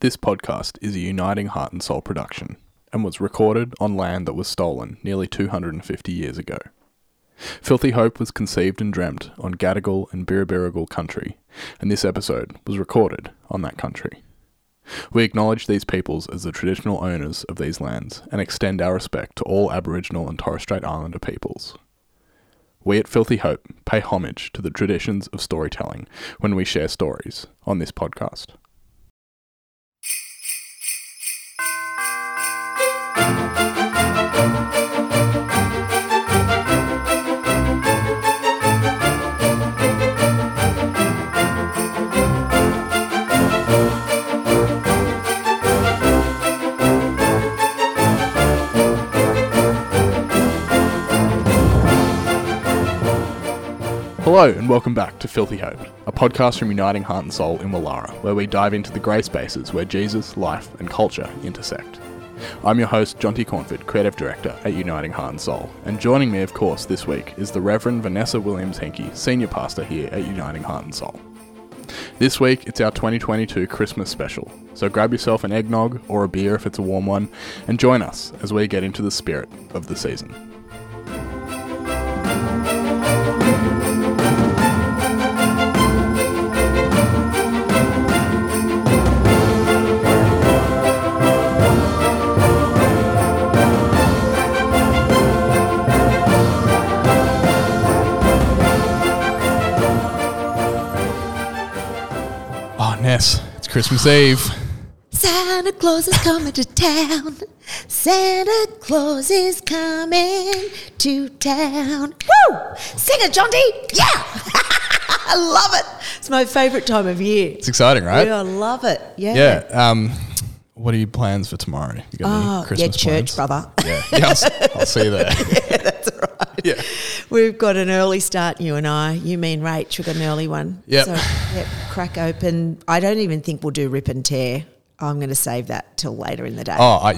This podcast is a Uniting Heart and Soul production and was recorded on land that was stolen nearly 250 years ago. Filthy Hope was conceived and dreamt on Gadigal and Birrabirragal country, and this episode was recorded on that country. We acknowledge these peoples as the traditional owners of these lands and extend our respect to all Aboriginal and Torres Strait Islander peoples. We at Filthy Hope pay homage to the traditions of storytelling when we share stories on this podcast. Hello and welcome back to Filthy Hope, a podcast from Uniting Heart and Soul in Wallara, where we dive into the grey spaces where Jesus, life and culture intersect. I'm your host, Jonty Cornford, Creative Director at Uniting Heart and Soul, and joining me, of course, this week is the Reverend Vanessa Williams-Henke, Senior Pastor here at Uniting Heart and Soul. This week, it's our 2022 Christmas special, so grab yourself an eggnog or a beer if it's a warm one, and join us as we get into the spirit of the season. Ness, it's Christmas Eve. Santa Claus is coming to town. Santa Claus is coming to town. Woo! Sing it, Jonty. Yeah! I love it. It's my favourite time of year. It's exciting, right? Yeah, I love it. Yeah. Yeah. What are your plans for tomorrow? You got any Christmas church, plans? brother. Yeah, I'll see you there. Yeah, that's right. Yeah. We've got an early start, you and I. You, me and Rach, we've got an early one. Yep. So, crack open. I don't even think we'll do rip and tear. I'm going to save that till later in the day. I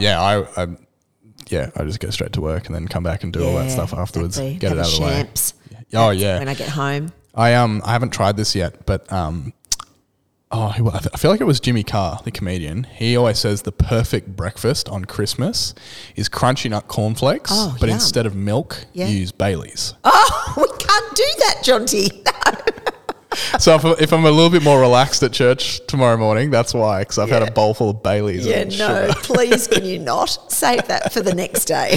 just go straight to work and then come back and do all that stuff afterwards. Exactly. Get Have it out of the way. champs. Oh yeah. When I get home. I haven't tried this yet, but I feel like it was Jimmy Carr, the comedian. He always says the perfect breakfast on Christmas is crunchy nut cornflakes, but yum. instead of milk, use Baileys. Oh, we can't do that, Jonty. No. So if I'm a little bit more relaxed at church tomorrow morning, that's why, because I've had a bowl full of Baileys. Yeah, and no, sugar. please can you not? Save that for the next day.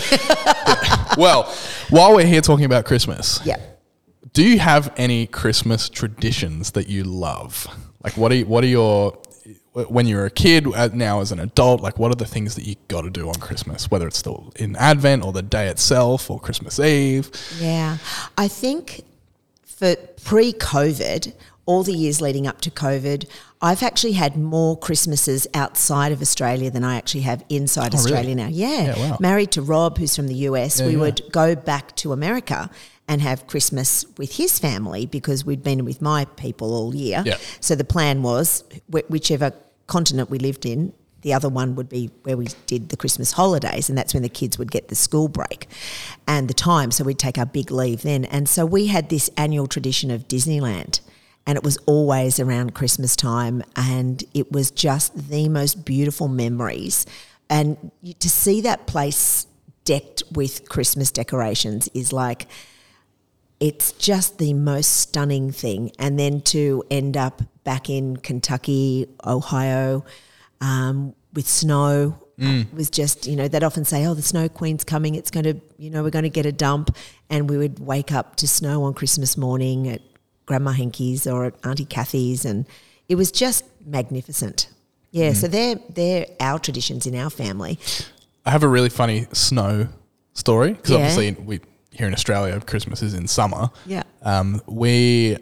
Well, while we're here talking about Christmas, Yeah. do you have any Christmas traditions that you love? Like what are your, when you were a kid, now as an adult, like what are the things that you got to do on Christmas, whether it's still in Advent or the day itself or Christmas Eve? Yeah. I think for pre-COVID, all the years leading up to COVID, I've actually had more Christmases outside of Australia than I actually have inside Australia now. Yeah. Wow. Married to Rob, who's from the US, we would go back to America and have Christmas with his family because we'd been with my people all year. Yeah. So the plan was whichever continent we lived in, the other one would be where we did the Christmas holidays, and that's when the kids would get the school break and the time. So we'd take our big leave then. And so we had this annual tradition of Disneyland, and it was always around Christmas time, and it was just the most beautiful memories. And to see that place decked with Christmas decorations is like, it's just the most stunning thing. And then to end up back in Kentucky, Ohio, with snow was just, they'd often say, oh, the snow queen's coming. It's going to, we're going to get a dump. And we would wake up to snow on Christmas morning at Grandma Henke's or at Auntie Kathy's. And it was just magnificent. Yeah, so they're our traditions in our family. I have a really funny snow story because obviously here in Australia, Christmas is in summer. Yeah. We,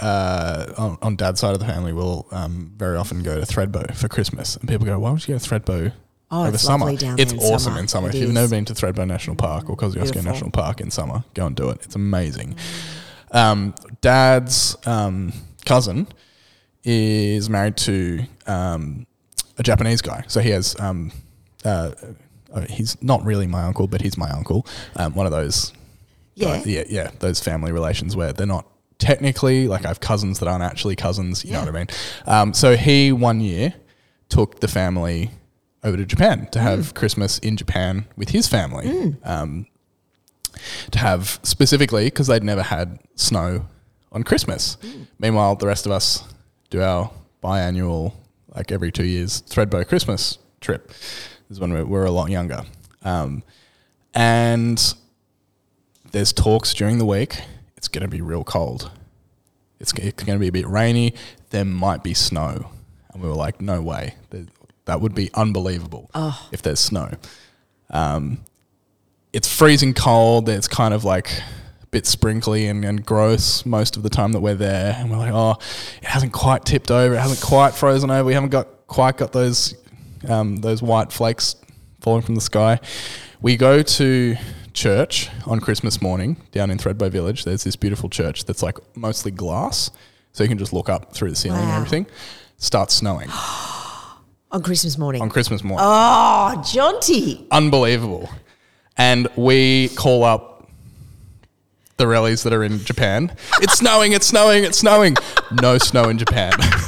on Dad's side of the family, will very often go to Thredbo for Christmas. And people go, why would you go to Thredbo over it's summer? lovely down It's there in awesome summer. in summer. It If you've is. never been to Thredbo National Park or Kosciuszko Beautiful. National Park in summer, go and do it. It's amazing. Dad's cousin is married to a Japanese guy. So he has, he's not really my uncle, but he's my uncle. One of those... Yeah. Those family relations where they're not technically, like I have cousins that aren't actually cousins, you know what I mean? So he one year took the family over to Japan to have Christmas in Japan with his family. To have specifically because they'd never had snow on Christmas. Meanwhile, the rest of us do our biannual, like every 2 years, Thredbo Christmas trip. This is when we're a lot younger. And there's talks during the week. It's going to be real cold. It's going to be a bit rainy. There might be snow. And we were like, no way. That would be unbelievable if there's snow. It's freezing cold. It's kind of like a bit sprinkly and gross most of the time that we're there. And we're like, oh, it hasn't quite tipped over. It hasn't quite frozen over. We haven't quite got those white flakes falling from the sky. We go to church on Christmas morning down in Thredbo Village. There's this beautiful church that's like mostly glass. So you can just look up through the ceiling and everything. Starts snowing. On Christmas morning? On Christmas morning. Oh, jaunty. Unbelievable. And we call up the rallies that are in Japan. It's snowing, it's snowing, it's snowing. No snow in Japan.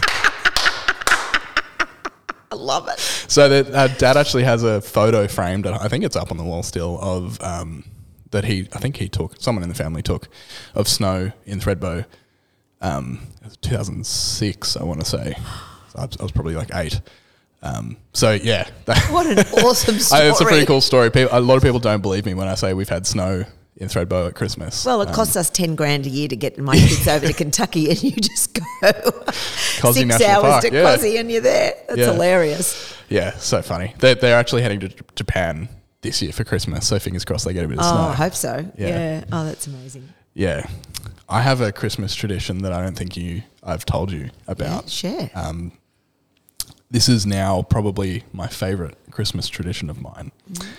I love it. So that Dad actually has a photo framed, and I think it's up on the wall still, of that someone in the family took, of snow in Thredbo. It was 2006, I want to say. So I was probably like 8. So yeah, what an awesome story! It's a pretty cool story. A lot of people don't believe me when I say we've had snow in Thredbo at Christmas. Well, it costs us $10,000 a year to get my kids over to Kentucky, and you just go Cozzy 6 National hours Park, to Cozzy, and you're there. That's hilarious. Yeah, so funny. They're actually heading to Japan this year for Christmas, so fingers crossed they get a bit of snow. Oh, I hope so. Yeah. Oh, that's amazing. Yeah, I have a Christmas tradition that I don't think I've told you about. Yeah, share. This is now probably my favourite Christmas tradition of mine.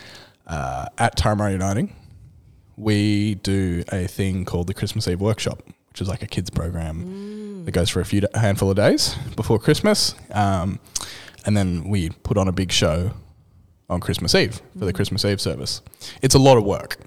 At Turramurra Uniting, we do a thing called the Christmas Eve Workshop, which is like a kids program that goes for a handful of days before Christmas. And then we put on a big show on Christmas Eve for the Christmas Eve service. It's a lot of work,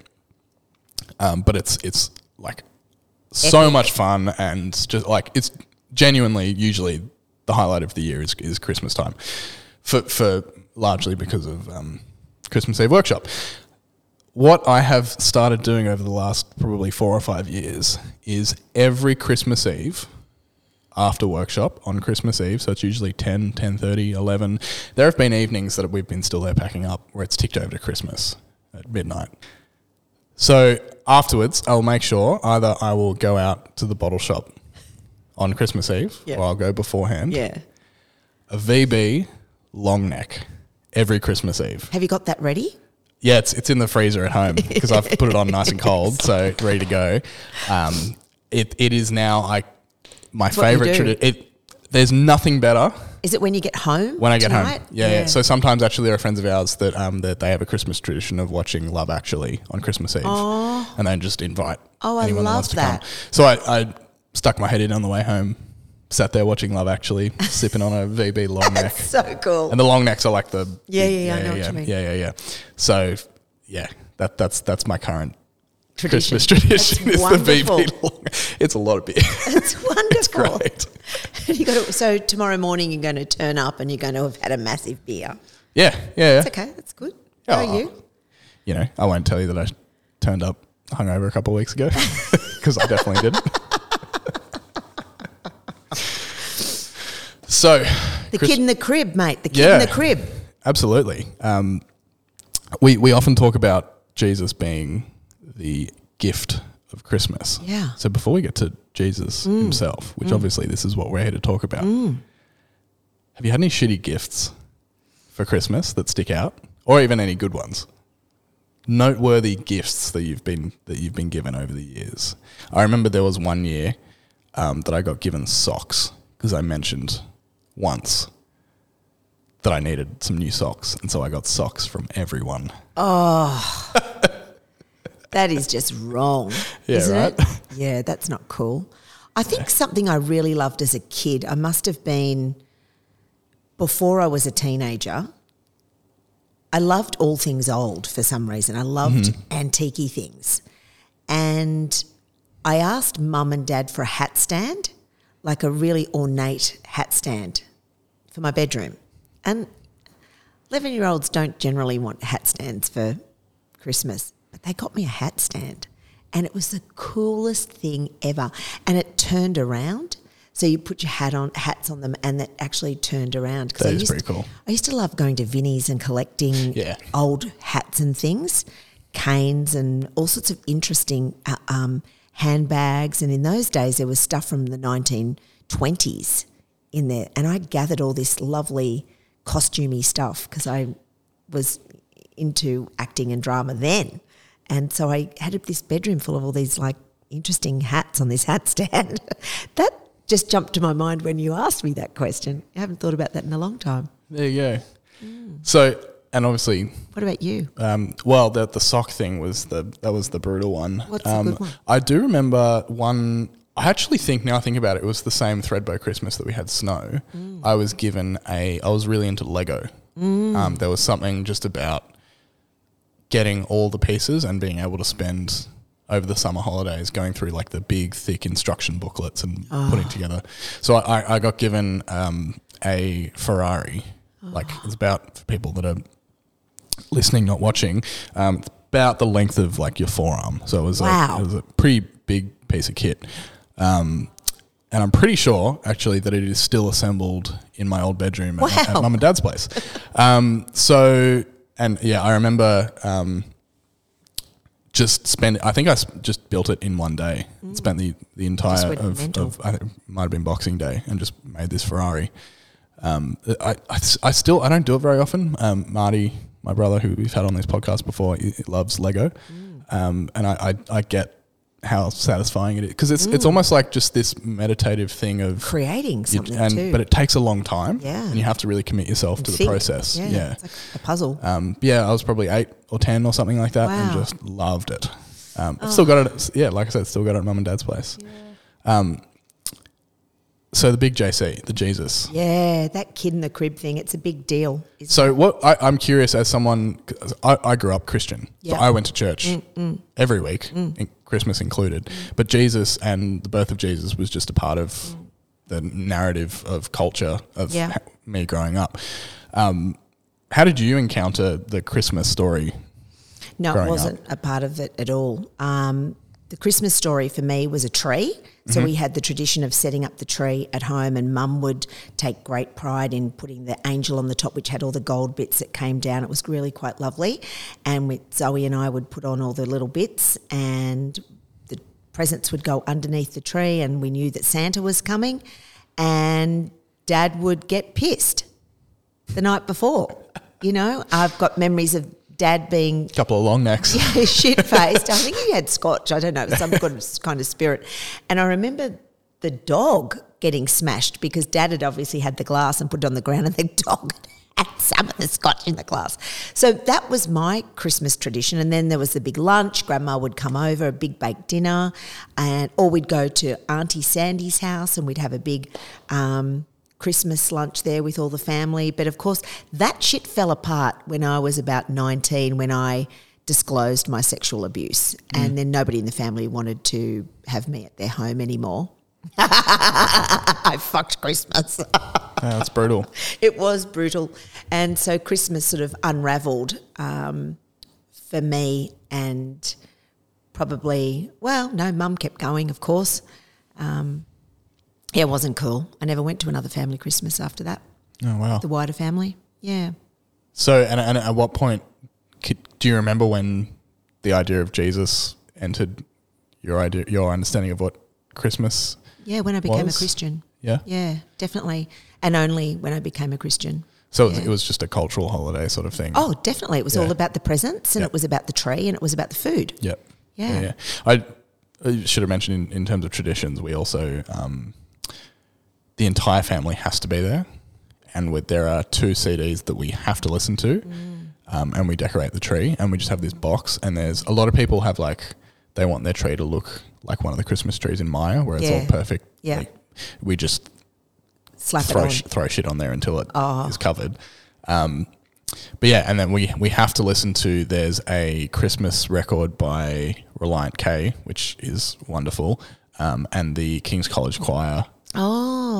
but it's like so much fun, and just like it's genuinely usually the highlight of the year is Christmas time, for largely because of Christmas Eve Workshop. What I have started doing over the last probably 4 or 5 years is every Christmas Eve after workshop on Christmas Eve, so it's usually 10, 10:30, 11. There have been evenings that we've been still there packing up where it's ticked over to Christmas at midnight. So afterwards, I'll make sure either I will go out to the bottle shop on Christmas Eve, or I'll go beforehand. Yeah. A VB long neck every Christmas Eve. Have you got that ready? Yeah, it's in the freezer at home because I've put it on nice and cold, so ready to go. It is now my favourite tradition. There's nothing better. Is it when you get home? When I get tonight? home, yeah. So sometimes actually there are friends of ours that they have a Christmas tradition of watching Love Actually on Christmas Eve, and then just invite anyone that wants to come. So I stuck my head in on the way home, sat there watching Love Actually, sipping on a VB long neck. That's so cool. And the long necks are like the... I know what you mean. Yeah. So, yeah, that's my current tradition. Christmas tradition. That's is wonderful. The VB long. It's a lot of beer. It's wonderful. It's great. So tomorrow morning you're going to turn up and you're going to have had a massive beer. Yeah. That's okay. That's good. How are you? You know, I won't tell you that I turned up hungover a couple of weeks ago because I definitely didn't. So, the kid in the crib, mate. The kid in the crib. Absolutely. We often talk about Jesus being the gift of Christmas. Yeah. So before we get to Jesus himself, which obviously this is what we're here to talk about, have you had any shitty gifts for Christmas that stick out, or even any good ones? Noteworthy gifts that you've been given over the years. I remember there was one year that I got given socks because I mentioned once that I needed some new socks, and so I got socks from everyone. Oh, that is just wrong, isn't it? Yeah, that's not cool. I think something I really loved as a kid, I must have been before I was a teenager, I loved all things old for some reason. I loved antique-y things. And I asked Mum and Dad for a hat stand, like a really ornate hat stand for my bedroom. And 11-year-olds don't generally want hat stands for Christmas, but they got me a hat stand. And it was the coolest thing ever. And it turned around. So you put your hats on them, and that actually turned around. That is pretty cool. I used to love going to Vinnie's and collecting old hats and things, canes and all sorts of interesting handbags. And in those days, there was stuff from the 1920s in there. And I gathered all this lovely costumey stuff because I was into acting and drama then. And so I had this bedroom full of all these like interesting hats on this hat stand. That just jumped to my mind when you asked me that question. I haven't thought about that in a long time. There you go. So, and obviously, what about you? Well, the sock thing was the brutal one. What's the good one? I do remember one. I actually think now I think about it, it was the same Thredbo Christmas that we had snow. I was given I was really into Lego. There was something just about getting all the pieces and being able to spend over the summer holidays going through like the big thick instruction booklets and putting together. So I got given a Ferrari. Like it's about, for people that are listening, not watching, it's about the length of like your forearm. So it was a pretty big piece of kit. And I'm pretty sure actually that it is still assembled in my old bedroom at Mum and Dad's place. I remember I think I just built it in one day. Spent the entire I think it might have been Boxing Day and just made this Ferrari. I don't do it very often. Marty, my brother, who we've had on this podcast before, he loves Lego. And I get how satisfying it is, because it's almost like just this meditative thing of creating something too. But it takes a long time, and you have to really commit yourself to the process. It's like a puzzle. I was probably 8 or 10 or something like that, and just loved it. I've still got it. Like I said, still got it at Mum and Dad's place. So the big JC, the Jesus. Yeah, that kid in the crib thing, it's a big deal. So what I'm curious, as someone, I grew up Christian. So I went to church every week, Christmas included. But Jesus and the birth of Jesus was just a part of the narrative of culture of me growing up. How did you encounter the Christmas story? No, it wasn't a part of it at all. The Christmas story for me was a tree. So we had the tradition of setting up the tree at home, and Mum would take great pride in putting the angel on the top, which had all the gold bits that came down. It was really quite lovely. And with Zoe and I would put on all the little bits, and the presents would go underneath the tree, and we knew that Santa was coming, and Dad would get pissed the night before. You know, I've got memories of Dad being... a couple of long necks. Yeah, shit-faced. I think he had scotch. I don't know, some kind of spirit. And I remember the dog getting smashed because Dad had obviously had the glass and put it on the ground, and the dog had some of the scotch in the glass. So that was my Christmas tradition. And then there was the big lunch. Grandma would come over, a big baked dinner, or we'd go to Auntie Sandy's house and we'd have a big... Christmas lunch there with all the family. But of course, that shit fell apart when I was about 19, when I disclosed my sexual abuse. And then nobody in the family wanted to have me at their home anymore. I fucked Christmas. That's brutal. It was brutal. And so Christmas sort of unravelled for me, and probably, Mum kept going, of course. It wasn't cool. I never went to another family Christmas after that. Oh, wow. The wider family, yeah. So, and at what point, do you remember when the idea of Jesus entered your understanding of what Christmas Yeah, when I became a Christian. Yeah? Yeah, definitely. And only when I became a Christian. So it was just a cultural holiday sort of thing? Oh, definitely. It was all about the presents, and it was about the tree, and it was about the food. Yep. Yeah. I should have mentioned in terms of traditions, we also... the entire family has to be there, and there are 2 CDs that we have to listen to, and we decorate the tree, and we just have this box, and there's a lot of people have they want their tree to look like one of the Christmas trees in Maya, where it's all perfect. Yeah. We just throw shit on there until it is covered. But yeah, and then we have to listen to, there's a Christmas record by Reliant K, which is wonderful, and the King's College Choir. Oh,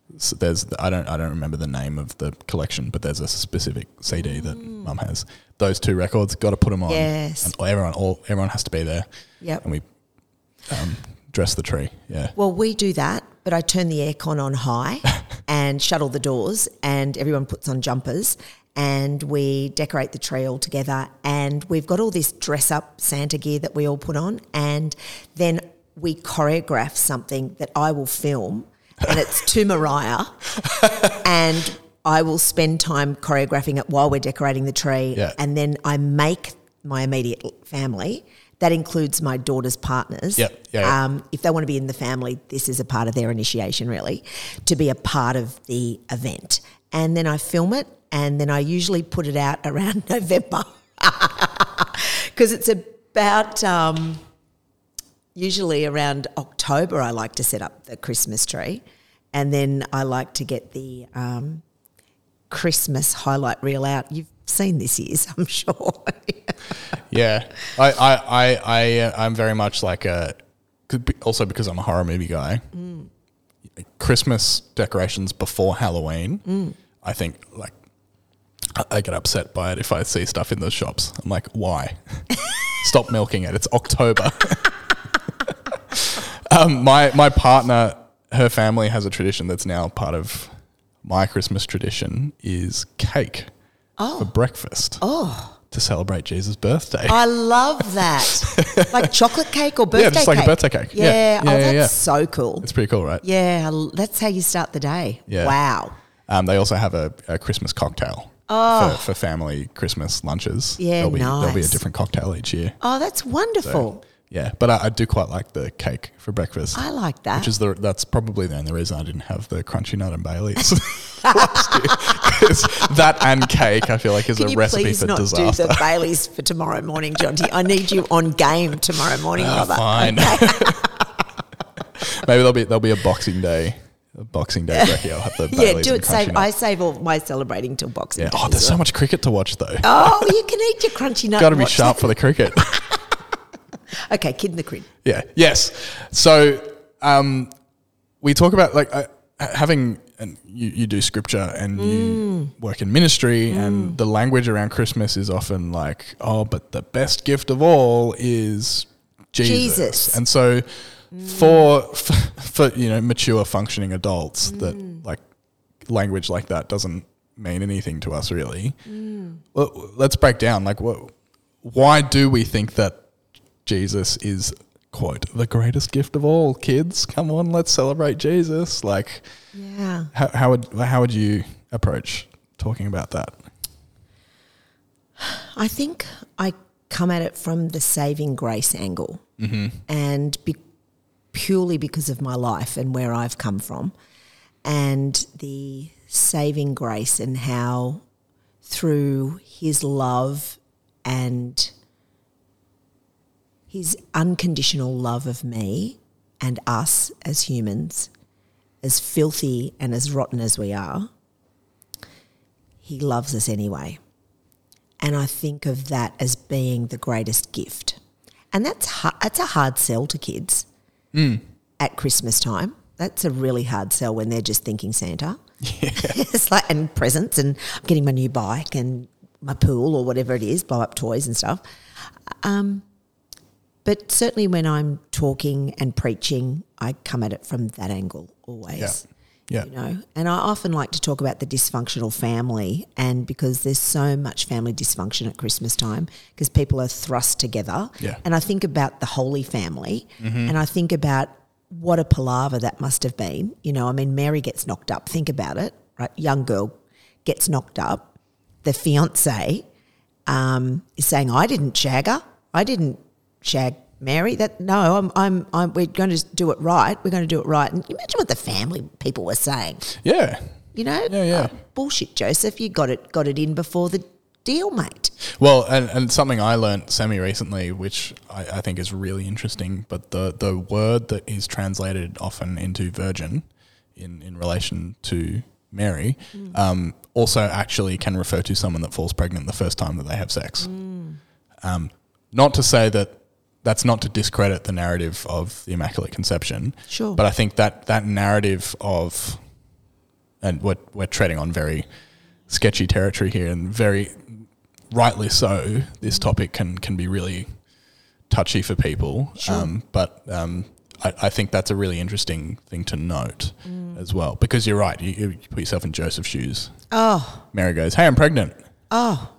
So I don't remember the name of the collection, but there's a specific CD that Mum has. Those two records, got to put them on. Yes. And everyone has to be there. Yep. And we dress the tree. Yeah. Well, we do that, but I turn the aircon on high and shut all the doors, and everyone puts on jumpers, and we decorate the tree all together, and we've got all this dress-up Santa gear that we all put on, and then we choreograph something that I will film, and it's to Mariah, and I will spend time choreographing it while we're decorating the tree, and then I make my immediate family. That includes my daughter's partners. If they want to be in the family, this is a part of their initiation, really, to be a part of the event. And then I film it, and then I usually put it out around November because it's about usually around October I like to set up the Christmas tree, and then I like to get the Christmas highlight reel out. You've seen this year's, I'm sure. Yeah, I'm very much like also because I'm a horror movie guy. Christmas decorations before Halloween, I think like I get upset by it if I see stuff in the shops. I'm like, why? Stop milking it. It's October. My partner, her family has a tradition that's now part of my Christmas tradition is cake for breakfast. To celebrate Jesus' birthday. I love that. Like chocolate cake or birthday cake? Yeah, just like a birthday cake. Yeah. That's so cool. It's pretty cool, right? Yeah, that's how you start the day. Yeah. Wow. They also have a Christmas cocktail for family Christmas lunches. Yeah, there'll be a different cocktail each year. Oh, that's wonderful. So, yeah, but I do quite like the cake for breakfast. I like that. Which is that's probably the only reason I didn't have the Crunchy Nut and Baileys last year. 'Cause that and cake, I feel like, is a recipe for disaster. Can you please not do the Baileys for tomorrow morning, Jonty? I need you on game tomorrow morning, brother. Fine. Okay. Maybe there'll be a Boxing Day. Brekkie, I'll have the Baileys do it. I save all my celebrating till Boxing Day. Oh, there's so much cricket to watch though. Oh, you can eat your Crunchy Nut. Got to be sharp for the cricket. Okay, kid in the crib. Yeah. Yes. So we talk about like having, and you do scripture and you work in ministry, and the language around Christmas is often like, oh, but the best gift of all is Jesus. And so for mature functioning adults, that like language like that doesn't mean anything to us really. Well, let's break down like why do we think that Jesus is, quote, the greatest gift of all? Kids, come on, let's celebrate Jesus. Like, yeah. How would you approach talking about that? I think I come at it from the saving grace angle, and purely because of my life and where I've come from, and the saving grace and how through His love and His unconditional love of me and us as humans, as filthy and as rotten as we are, He loves us anyway. And I think of that as being the greatest gift. And that's a hard sell to kids at Christmas time. That's a really hard sell when they're just thinking Santa. Yeah. It's like, and presents, and I'm getting my new bike and my pool or whatever it is, blow up toys and stuff. But certainly when I'm talking and preaching, I come at it from that angle always. Yeah. You know, and I often like to talk about the dysfunctional family, and because there's so much family dysfunction at Christmas time because people are thrust together. Yeah. And I think about the Holy Family, and I think about what a palaver that must have been. You know, I mean, Mary gets knocked up. Think about it, right? Young girl gets knocked up. The fiancé is saying, "I didn't shag her. I didn't shag Mary. We're going to do it right. We're going to do it right." And imagine what the family people were saying. Yeah. You know? Yeah. Bullshit, Joseph. You got it in before the deal, mate. Well, and something I learnt semi-recently, which I think is really interesting, but the word that is translated often into virgin in relation to Mary also actually can refer to someone that falls pregnant the first time that they have sex. Not to say that's not to discredit the narrative of the Immaculate Conception. Sure. But I think that narrative of and we're treading on very sketchy territory here, and very rightly so, this topic can be really touchy for people. Sure. But I think that's a really interesting thing to note as well, because you're right. You put yourself in Joseph's shoes. Oh. Mary goes, "Hey, I'm pregnant." Oh.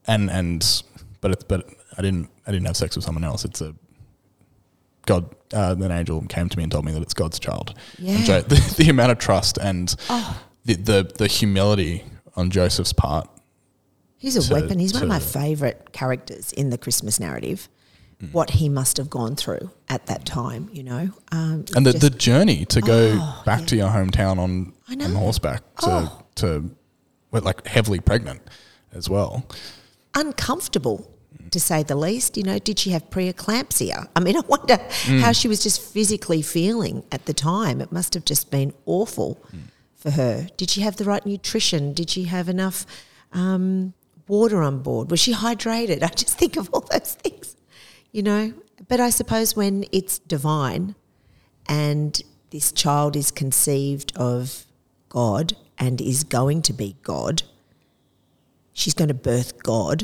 But I didn't have sex with someone else. It's a God. An angel came to me and told me that it's God's child. Yeah. And the amount of trust and the humility on Joseph's part. He's a weapon. He's one of my favourite characters in the Christmas narrative. What he must have gone through at that time, you know. And the journey to go back to your hometown on horseback to like heavily pregnant as well. Uncomfortable, to say the least. You know, did she have preeclampsia? I mean, I wonder how she was just physically feeling at the time. It must have just been awful for her. Did she have the right nutrition? Did she have enough water on board? Was she hydrated? I just think of all those things, you know. But I suppose when it's divine and this child is conceived of God and is going to be God, she's going to birth God,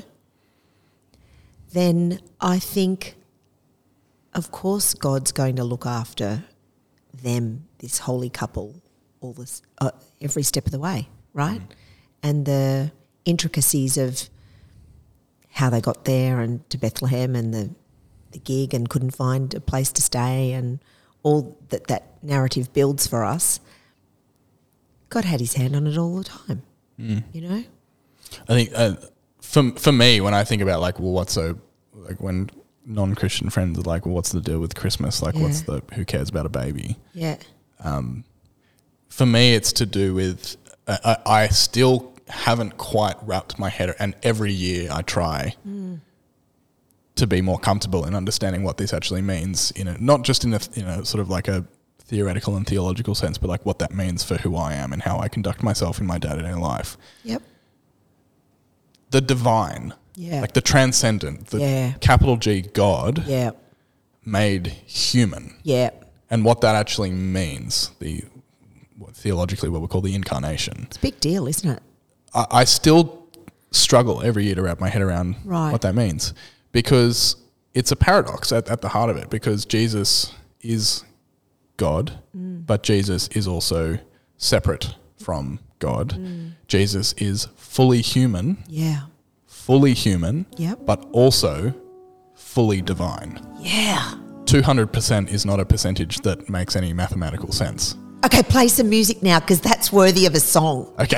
then I think, of course, God's going to look after them, this holy couple, all this every step of the way, right? And the intricacies of how they got there and to Bethlehem and the gig and couldn't find a place to stay and all that narrative builds for us. God had his hand on it all the time, you know? I think for me, when I think about like, well, what's so, like when non-Christian friends are like, well, what's the deal with Christmas? Like, who cares about a baby? Yeah. For me, it's to do with, I still haven't quite wrapped my head, and every year I try to be more comfortable in understanding what this actually means, not just in a sort of like a theoretical and theological sense, but like what that means for who I am and how I conduct myself in my day-to-day life. Yep. The divine, like the transcendent, the capital G God, made human. Yeah. And what that actually means, theologically what we call the incarnation. It's a big deal, isn't it? I still struggle every year to wrap my head around what that means, because it's a paradox at the heart of it, because Jesus is God, but Jesus is also separate from God. Jesus is fully human. Yeah. Fully human, Yep. but also fully divine. Yeah. 200% is not a percentage that makes any mathematical sense. Okay, play some music now, because that's worthy of a song. Okay.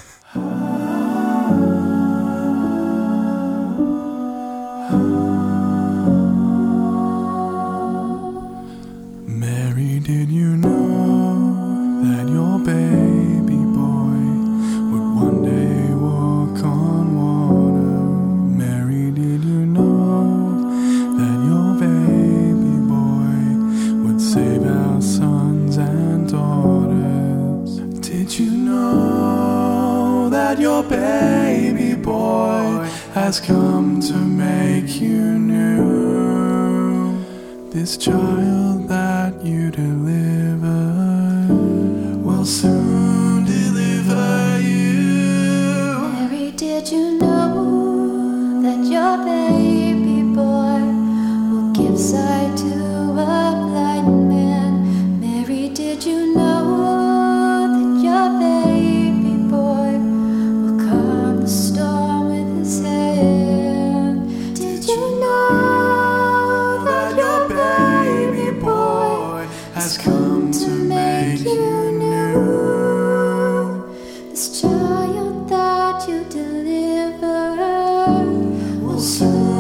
Mary, did you know that your baby boy would one day walk on water? Mary, did you know that your baby boy would save our sons and daughters? Did you know that your baby boy has come to make you new? This child that you deliver will soon deliver you. Mary, did you know that your baby boy will give sight to a blind man? Mary, did you know that your baby boy will calm the storm with his hand? Did you know that your baby boy has come to make you new? This child that you deliver will soon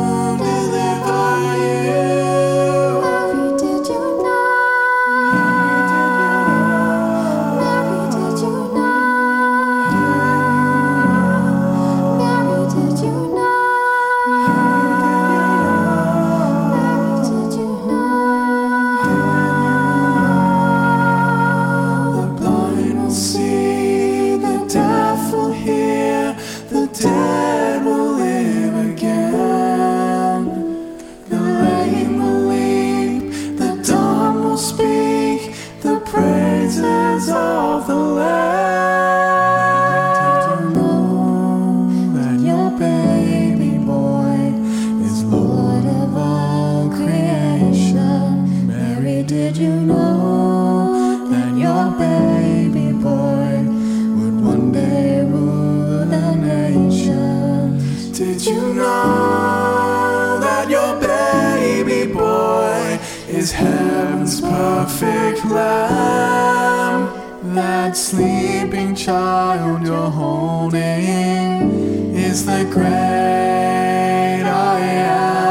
Did you know that your baby boy is heaven's perfect lamb? That sleeping child you're holding is the great I am.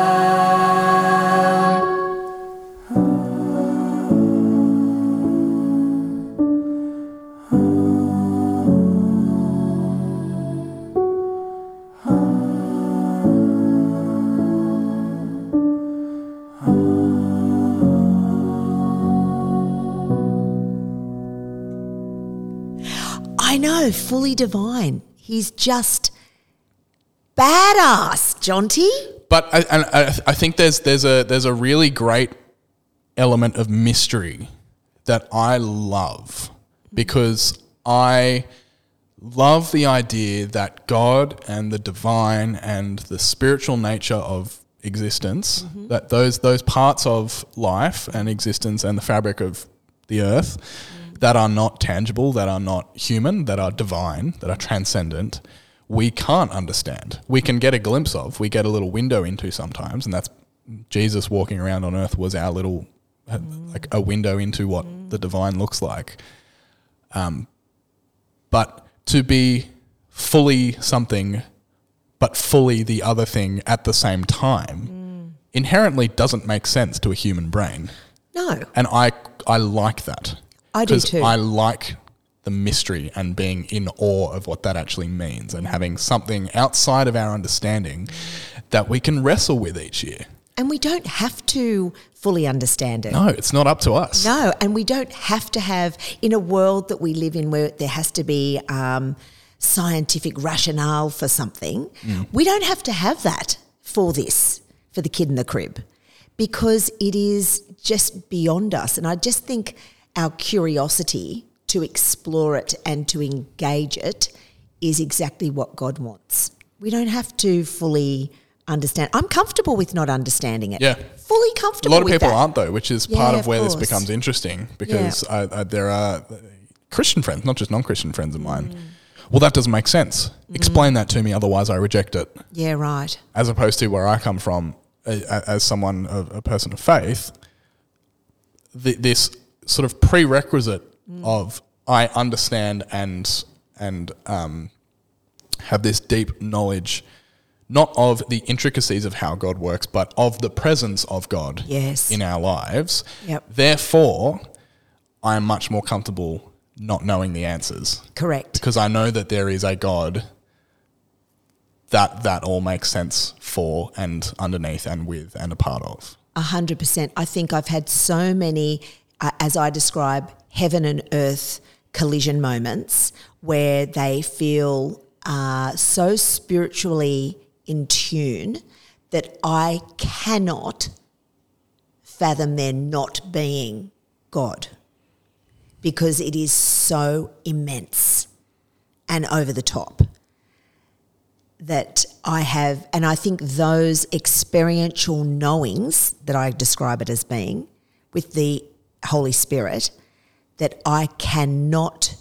I know, fully divine. He's just badass, Jonty. But I think there's a really great element of mystery that I love, because I love the idea that God and the divine and the spiritual nature of existence, that those parts of life and existence and the fabric of the earth that are not tangible, that are not human, that are divine, that are transcendent, we can't understand. We can get a glimpse of, we get a little window into sometimes, and that's Jesus walking around on earth was our little, like a window into what the divine looks like. But to be fully something, but fully the other thing at the same time, inherently doesn't make sense to a human brain. No. And I like that. I do too. I like the mystery and being in awe of what that actually means, and having something outside of our understanding that we can wrestle with each year. And we don't have to fully understand it. No, it's not up to us. No, and we don't have to have, in a world that we live in where there has to be scientific rationale for something, we don't have to have that for this, for the kid in the crib, because it is just beyond us. And I just think our curiosity to explore it and to engage it is exactly what God wants. We don't have to fully understand. I'm comfortable with not understanding it. Yeah. Fully comfortable A lot of with people that. aren't, though, which is part of where this course. becomes interesting, because there are Christian friends, not just non-Christian friends of mine. Well, that doesn't make sense. Explain that to me, otherwise I reject it. Yeah, right. As opposed to where I come from, as someone, a person of faith, this sort of prerequisite of I understand and have this deep knowledge, not of the intricacies of how God works, but of the presence of God in our lives. Yep. Therefore, I am much more comfortable not knowing the answers. Correct. Because I know that there is a God that all makes sense for and underneath and with and a part of. 100%. I think I've had so many, as I describe, heaven and earth collision moments where they feel so spiritually in tune that I cannot fathom there not being God, because it is so immense and over the top that I have. And I think those experiential knowings that I describe it as being with the Holy Spirit, that I cannot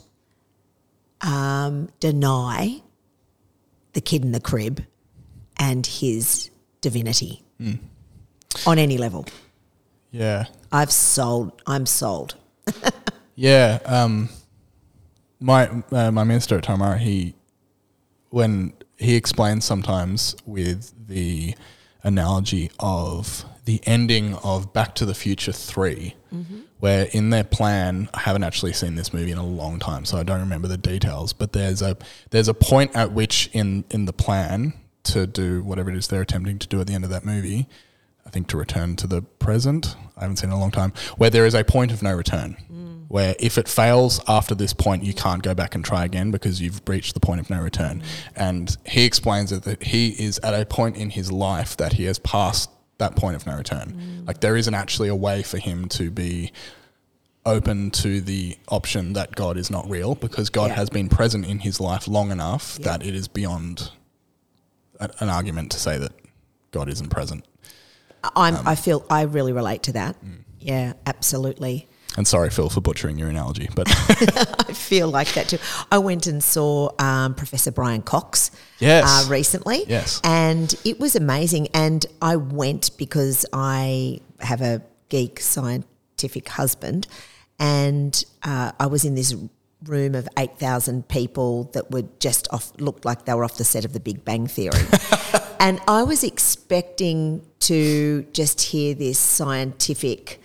deny the kid in the crib and his divinity on any level. Yeah. I'm sold. Yeah. My minister at Tamara, when he explains sometimes with the analogy of the ending of Back to the Future 3, where in their plan, I haven't actually seen this movie in a long time, so I don't remember the details, but there's a point at which in the plan to do whatever it is they're attempting to do at the end of that movie, I think to return to the present, I haven't seen it in a long time, where there is a point of no return, where if it fails after this point, you can't go back and try again because you've reached the point of no return. And he explains that he is at a point in his life that he has passed that point of no return. Like there isn't actually a way for him to be open to the option that God is not real, because God has been present in his life long enough that it is beyond an argument to say that God isn't present. I really relate to that. Yeah, absolutely. And sorry, Phil, for butchering your analogy, but I feel like that too. I went and saw Professor Brian Cox recently. Yes. And it was amazing. And I went because I have a geek scientific husband, and I was in this room of 8,000 people that were just looked like they were off the set of The Big Bang Theory. And I was expecting to just hear this scientific,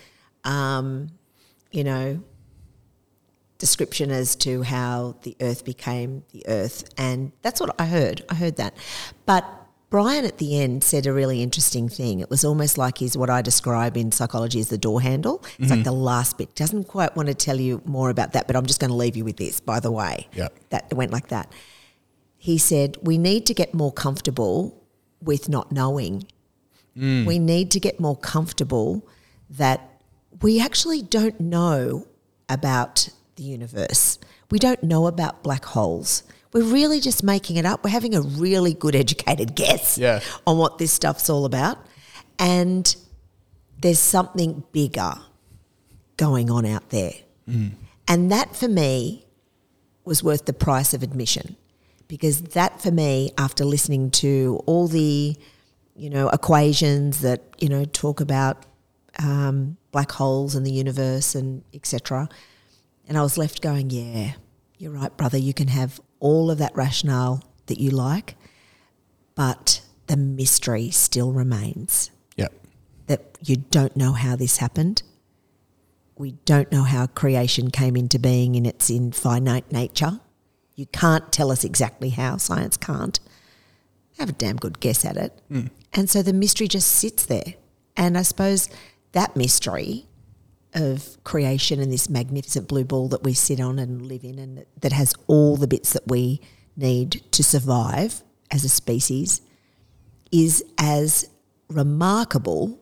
description as to how the earth became the earth. And that's what I heard. I heard that. But Brian at the end said a really interesting thing. It was almost like what I describe in psychology as the door handle. It's like the last bit. Doesn't quite want to tell you more about that, but I'm just going to leave you with this, by the way. Yeah. That went like that. He said, we need to get more comfortable with not knowing. We need to get more comfortable that we actually don't know about the universe. We don't know about black holes. We're really just making it up. We're having a really good educated guess on what this stuff's all about. And there's something bigger going on out there. And that for me was worth the price of admission, because that for me, after listening to all the, equations that, talk about black holes and the universe and etc., and I was left going, yeah, you're right, brother, you can have all of that rationale that you like, but the mystery still remains. Yeah. That you don't know how this happened. We don't know how creation came into being in its infinite nature. You can't tell us exactly how. Science can't. Have a damn good guess at it. And so the mystery just sits there. And I suppose that mystery of creation and this magnificent blue ball that we sit on and live in, and that has all the bits that we need to survive as a species, is as remarkable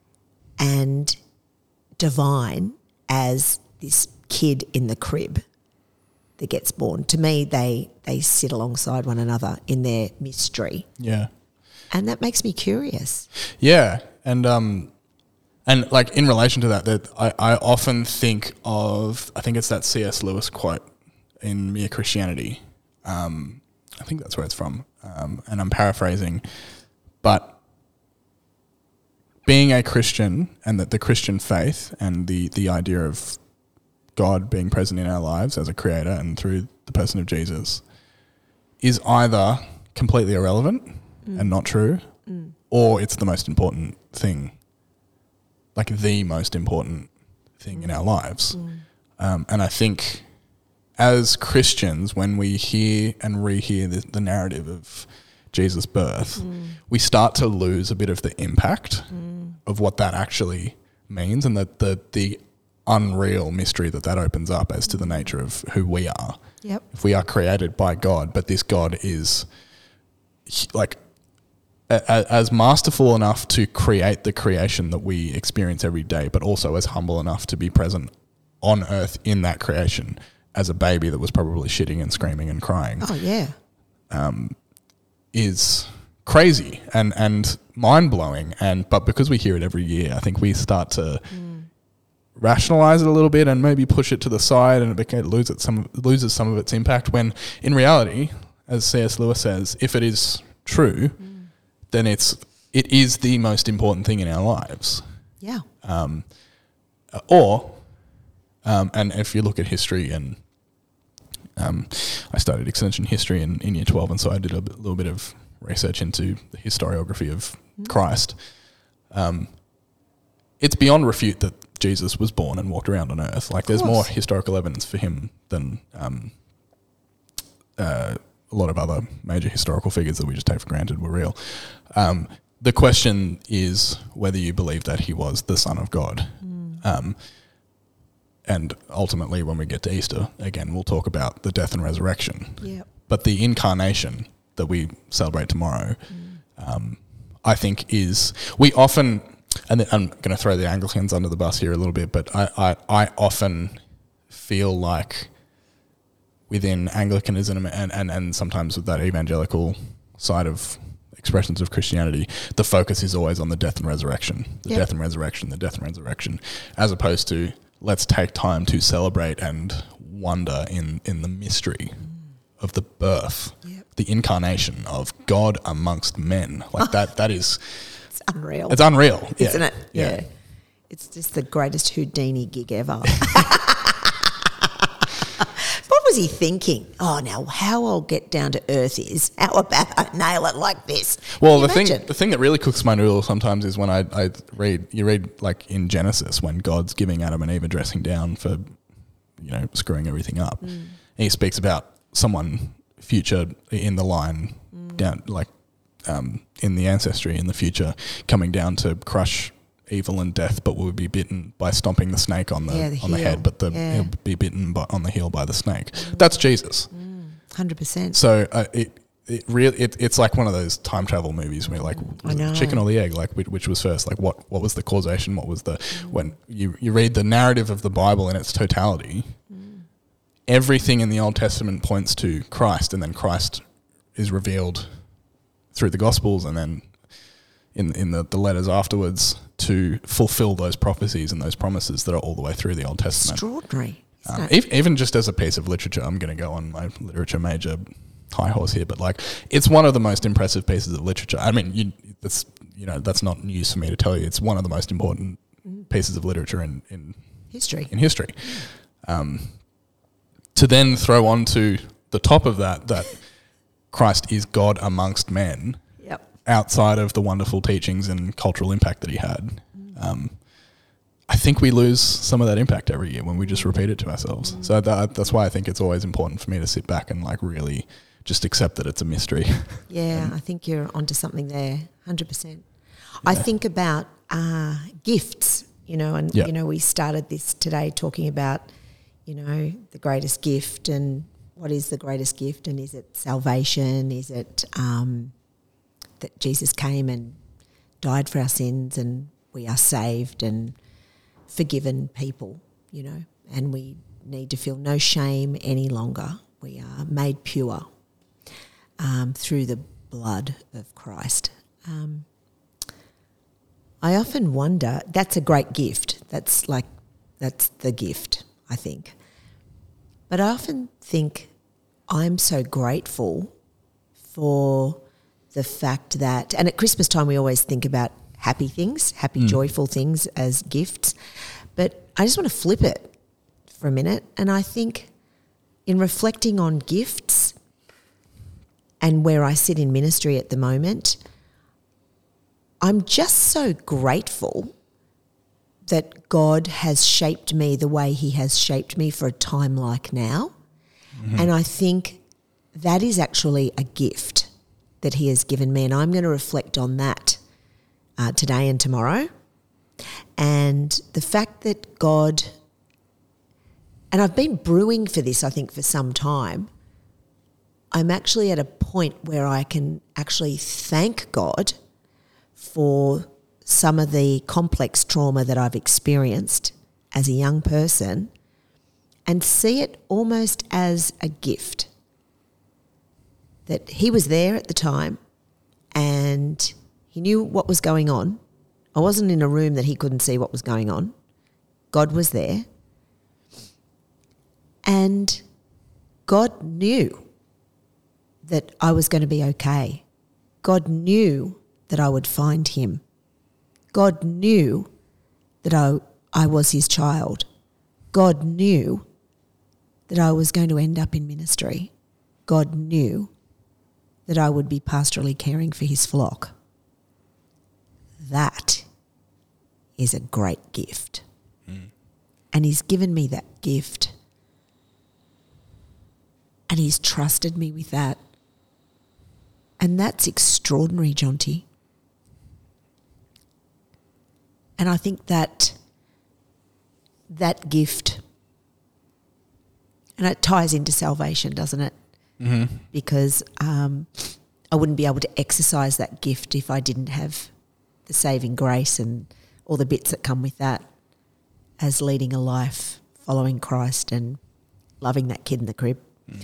and divine as this kid in the crib that gets born. To me, they sit alongside one another in their mystery. Yeah. And that makes me curious. Yeah. And like in relation to that I often think of, I think it's that C.S. Lewis quote in Mere Christianity. I think that's where it's from. And I'm paraphrasing, but being a Christian and that the Christian faith and the idea of God being present in our lives as a creator and through the person of Jesus is either completely irrelevant and not true, or it's the most important thing, like the most important thing in our lives. And I think as Christians, when we hear and rehear the narrative of Jesus' birth, we start to lose a bit of the impact of what that actually means, and the unreal mystery that opens up as to the nature of who we are. Yep. If we are created by God, but this God is like as masterful enough to create the creation that we experience every day, but also as humble enough to be present on earth in that creation as a baby that was probably shitting and screaming and crying. Oh, yeah. Is crazy and mind-blowing. But because we hear it every year, I think we start to rationalize it a little bit and maybe push it to the side, and it loses some of its impact, when in reality, as C.S. Lewis says, if it is true, then it is the most important thing in our lives. Yeah. And if you look at history, and I studied extension history in year 12, and so I did a little bit of research into the historiography of Christ. It's beyond refute that Jesus was born and walked around on earth. Like, there's more historical evidence for him than a lot of other major historical figures that we just take for granted were real. The question is whether you believe that he was the Son of God. And ultimately, when we get to Easter, again, we'll talk about the death and resurrection. Yep. But the incarnation that we celebrate tomorrow, I think we often, and I'm going to throw the Anglicans under the bus here a little bit, but I often feel like within Anglicanism and sometimes with that evangelical side of expressions of Christianity, the focus is always on the death and resurrection, the death and resurrection, the death and resurrection, as opposed to let's take time to celebrate and wonder in the mystery of the birth, the incarnation of God amongst men. Like that is... It's unreal. It's unreal. Isn't it? Yeah. It's just the greatest Houdini gig ever. What was he thinking? Oh, now how I'll get down to earth is, how about I nail it like this? Well, the thing that really cooks my noodle sometimes is when I read like in Genesis when God's giving Adam and Eve a dressing down for, screwing everything up. And he speaks about someone future in the line down, like in the ancestry in the future, coming down to crush evil and death, but will be bitten by stomping the snake on the head, but he'll be bitten on the heel by the snake. That's Jesus. 100%. So it's like one of those time travel movies where, like, was it the chicken or the egg? Like, which was first? Like, what was the causation? What was the when you read the narrative of the Bible in its totality, everything in the Old Testament points to Christ, and then Christ is revealed through the Gospels, and then in the letters afterwards to fulfill those prophecies and those promises that are all the way through the Old Testament. Extraordinary. Even just as a piece of literature, I'm going to go on my literature major high horse here, but like it's one of the most impressive pieces of literature. I mean, that's not news for me to tell you. It's one of the most important pieces of literature in history. To then throw onto the top of that Christ is God amongst men. Outside of the wonderful teachings and cultural impact that he had, I think we lose some of that impact every year when we just repeat it to ourselves. So that's why I think it's always important for me to sit back and like really just accept that it's a mystery. Yeah, I think you're onto something there, 100%. I think about gifts, we started this today talking about, the greatest gift, and what is the greatest gift, and is it salvation? Is it that Jesus came and died for our sins and we are saved and forgiven people, and we need to feel no shame any longer. We are made pure through the blood of Christ. I often wonder, that's a great gift. That's the gift, I think. But I often think I'm so grateful for the fact that, and at Christmas time we always think about happy things, joyful things as gifts, but I just want to flip it for a minute, and I think in reflecting on gifts and where I sit in ministry at the moment, I'm just so grateful that God has shaped me the way he has shaped me for a time like now, and I think that is actually a gift that he has given me, and I'm going to reflect on that today and tomorrow. And the fact that God, and I've been brewing for this, I think, for some time, I'm actually at a point where I can actually thank God for some of the complex trauma that I've experienced as a young person and see it almost as a gift. That he was there at the time and he knew what was going on. I wasn't in a room that he couldn't see what was going on. God was there. And God knew that I was going to be okay. God knew that I would find him. God knew that I was his child. God knew that I was going to end up in ministry. God knew that I would be pastorally caring for his flock. That is a great gift. And he's given me that gift. And he's trusted me with that. And that's extraordinary, Jonty. And I think that gift, and it ties into salvation, doesn't it? Because I wouldn't be able to exercise that gift if I didn't have the saving grace and all the bits that come with that, as leading a life following Christ and loving that kid in the crib.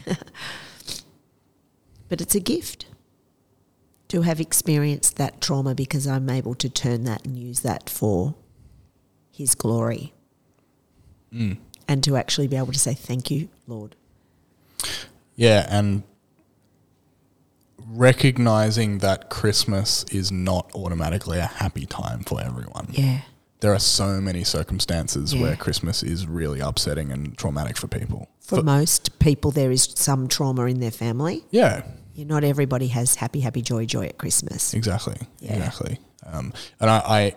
But it's a gift to have experienced that trauma, because I'm able to turn that and use that for his glory. and to actually be able to say, thank you, Lord. Yeah, and recognizing that Christmas is not automatically a happy time for everyone. Yeah. There are so many circumstances Yeah. where Christmas is really upsetting and traumatic for people. For most people, there is some trauma in their family. Yeah, Not everybody has happy, happy, joy, joy at Christmas. exactly. Yeah. Exactly. And I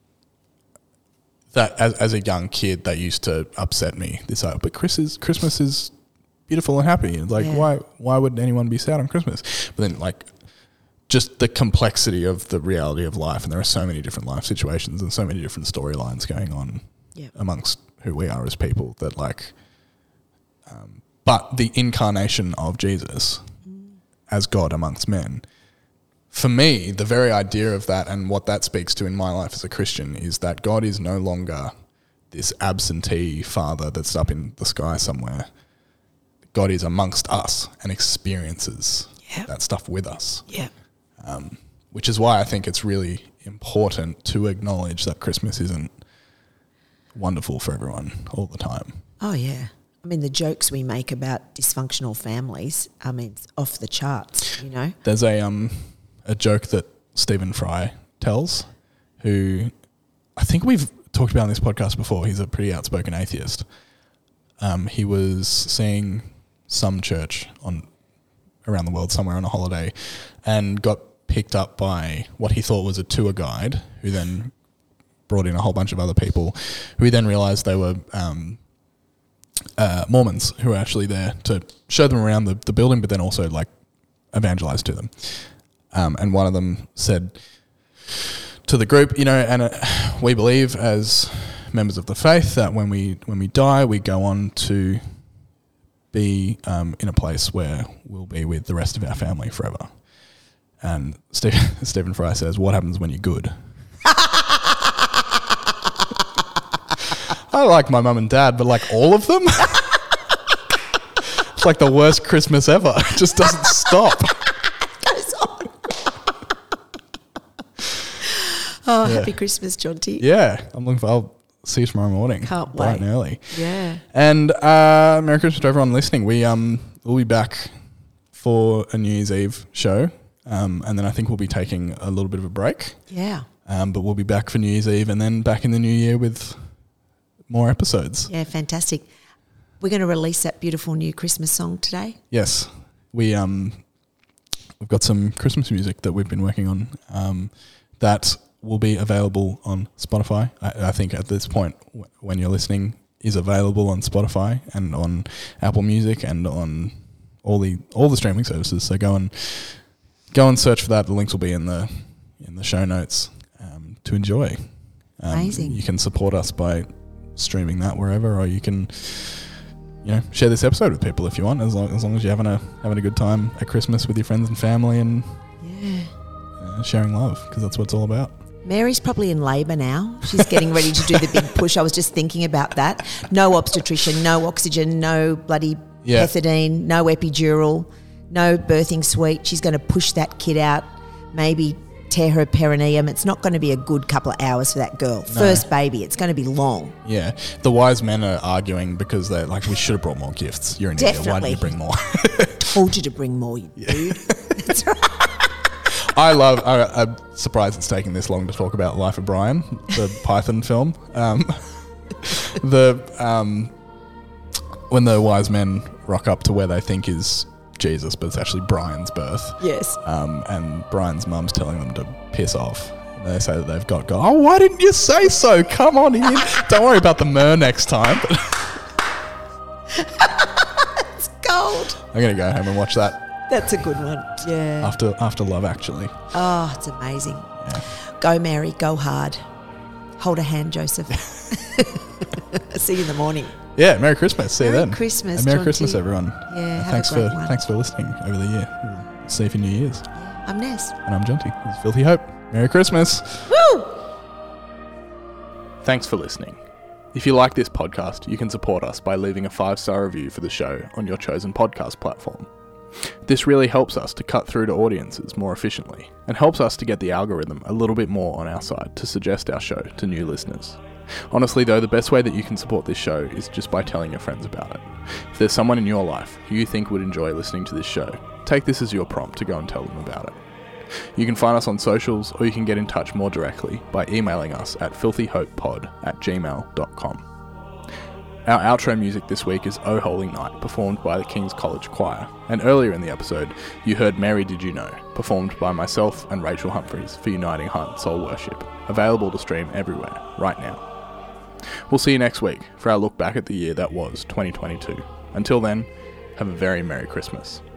that as a young kid, that used to upset me. But Christmas is beautiful and happy. Like, Yeah. why would anyone be sad on Christmas? But then, like, just the complexity of the reality of life, and there are so many different life situations and so many different storylines going on Yeah. amongst who we are as people, that like, but the incarnation of Jesus as God amongst men, for me, the very idea of that and what that speaks to in my life as a Christian is that God is no longer this absentee father that's up in the sky somewhere. God is amongst us and experiences Yeah. that stuff with us. Yeah. Which is why I think it's really important to acknowledge that Christmas isn't wonderful for everyone all the time. Oh, yeah. I mean, the jokes we make about dysfunctional families, I mean, it's off the charts, you know? There's a joke that Stephen Fry tells, who I think we've talked about on this podcast before. He's a pretty outspoken atheist. He was seeing some church around the world somewhere on a holiday and got picked up by what he thought was a tour guide, who then brought in a whole bunch of other people, who he then realised they were Mormons who were actually there to show them around the building, but then also like evangelize to them. And one of them said to the group, and we believe as members of the faith that when we die, we go on to be in a place where we'll be with the rest of our family forever. And Stephen Fry says, what happens when you're good? I like my mum and dad, but like all of them? It's like the worst Christmas ever. It just doesn't stop. Goes on. Oh, happy Christmas, Jonty. Yeah, I'll see you tomorrow morning. Can't bright wait. and early. Yeah. And Merry Christmas to everyone listening. We'll be back for a New Year's Eve show, and then I think we'll be taking a little bit of a break. Yeah. But we'll be back for New Year's Eve and then back in the new year with more episodes. Yeah, fantastic. We're going to release that beautiful new Christmas song today. Yes, we've got some Christmas music that we've been working on that will be available on Spotify. I think at this point, when you're listening, is available on Spotify and on Apple Music and on all the streaming services. So go and search for that. The links will be in the show notes to enjoy. Amazing. You can support us by streaming that wherever, or you can share this episode with people if you want, as long as you're having a good time at Christmas with your friends and family and sharing love, because that's what it's all about. Mary's probably in labour now. She's getting ready to do the big push. I was just thinking about that. No obstetrician, no oxygen, no bloody pethidine, no epidural, no birthing suite. She's going to push that kid out, maybe tear her perineum. It's not going to be a good couple of hours for that girl. No. First baby, it's going to be long. Yeah. The wise men are arguing because they're like, we should have brought more gifts. You're an idiot. Why didn't you bring more? Told you to bring more, you dude. That's right. I'm surprised it's taking this long to talk about Life of Brian, the Python film. When the wise men rock up to where they think is Jesus, but it's actually Brian's birth. Yes. And Brian's mum's telling them to piss off. And they say that they've got God. Oh, why didn't you say so? Come on in. Don't worry about the myrrh next time. It's gold. I'm going to go home and watch that. That's a good one. Yeah. After Love, Actually. Oh, it's amazing. Yeah. Go, Mary. Go hard. Hold a hand, Joseph. See you in the morning. Yeah, Merry Christmas. See you then. Merry Christmas, and Merry Jonty. Christmas, everyone. Yeah, thanks for listening over the year. See you for New Year's. Yeah. I'm Ness. And I'm Jonty. This is Filthy Hope. Merry Christmas. Woo! Thanks for listening. If you like this podcast, you can support us by leaving a 5-star review for the show on your chosen podcast platform. This really helps us to cut through to audiences more efficiently and helps us to get the algorithm a little bit more on our side to suggest our show to new listeners. Honestly though, the best way that you can support this show is just by telling your friends about it. If there's someone in your life who you think would enjoy listening to this show, take this as your prompt to go and tell them about it. You can find us on socials, or you can get in touch more directly by emailing us at filthyhopepod@gmail.com. Our outro music this week is O Holy Night, performed by the King's College Choir, and earlier in the episode you heard Mary Did You Know, performed by myself and Rachel Humphreys for Uniting Heart and Soul Worship, available to stream everywhere right now. We'll see you next week for our look back at the year that was 2022. Until then, have a very Merry Christmas.